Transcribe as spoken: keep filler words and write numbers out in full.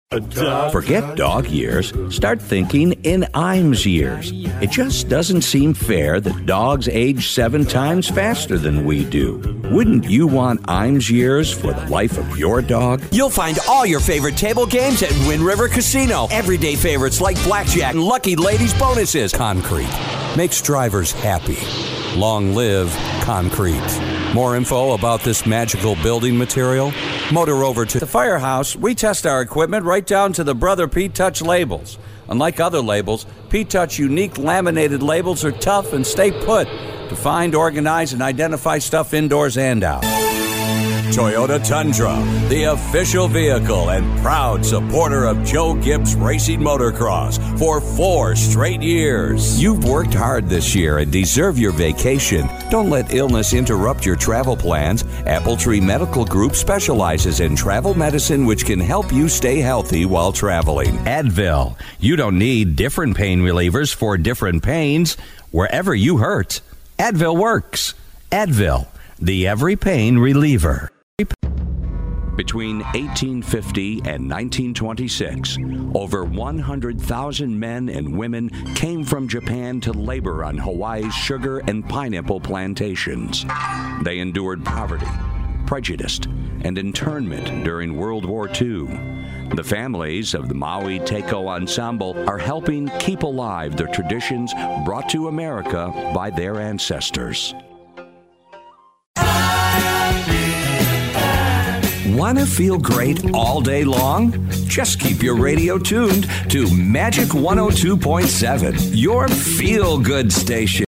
Forget dog years. Start thinking in Iams years. It just doesn't seem fair that dogs age seven times faster than we do. Wouldn't you want Iams years for the life of your dog? You'll find all your favorite table games at Wind River Casino. Everyday favorites like blackjack and lucky ladies bonuses. Concrete makes drivers happy. Long live concrete. More info about this magical building material? Motor over to the Firehouse. We test our equipment right down to the Brother Pete Touch labels. Unlike other labels, Pete Touch unique laminated labels are tough and stay put to find, organize, and identify stuff indoors and out. Toyota Tundra, the official vehicle and proud supporter of Joe Gibbs Racing Motocross for four straight years. You've worked hard this year and deserve your vacation. Don't let illness interrupt your travel plans. Apple Tree Medical Group specializes in travel medicine, which can help you stay healthy while traveling. Advil. You don't need different pain relievers for different pains. Wherever you hurt, Advil works. Advil, the every pain reliever. Between eighteen fifty and nineteen twenty-six, over one hundred thousand men and women came from Japan to labor on Hawaii's sugar and pineapple plantations. They endured poverty, prejudice, and internment during World War Two. The families of the Maui Teiko Ensemble are helping keep alive the traditions brought to America by their ancestors. Want to feel great all day long? Just keep your radio tuned to Magic one oh two point seven, your feel-good station.